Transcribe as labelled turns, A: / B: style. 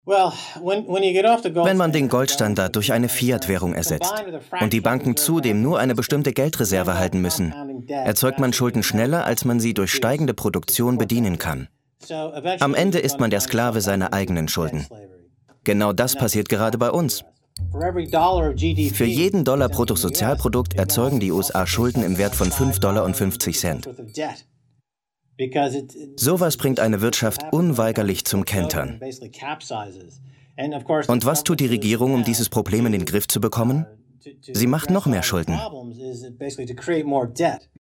A: Wenn man den Goldstandard durch eine Fiat-Währung ersetzt und die Banken zudem nur eine bestimmte Geldreserve halten müssen, erzeugt man Schulden schneller, als man sie durch steigende Produktion bedienen kann. Am Ende ist man der Sklave seiner eigenen Schulden. Genau das passiert gerade bei uns. Für jeden Dollar Bruttosozialprodukt erzeugen die USA Schulden im Wert von $5,50. Sowas bringt eine Wirtschaft unweigerlich zum Kentern. Und was tut die Regierung, um dieses Problem in den Griff zu bekommen? Sie macht noch mehr Schulden.